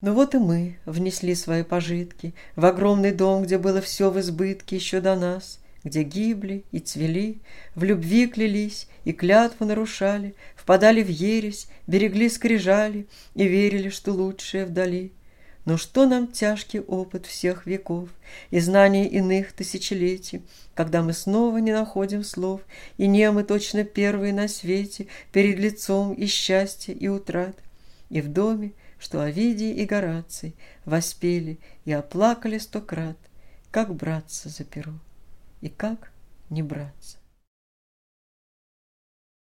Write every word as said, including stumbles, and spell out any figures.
Ну вот и мы внесли свои пожитки в огромный дом, где было все в избытке еще до нас, где гибли и цвели, в любви клялись и клятву нарушали, впадали в ересь, берегли скрижали и верили, что лучшее вдали. Но что нам тяжкий опыт всех веков и знания иных тысячелетий, когда мы снова не находим слов, и не мы точно первые на свете перед лицом и счастья, и утрат, и в доме, что Овидий и Гораций воспели и оплакали сто крат, как браться за перо и как не браться.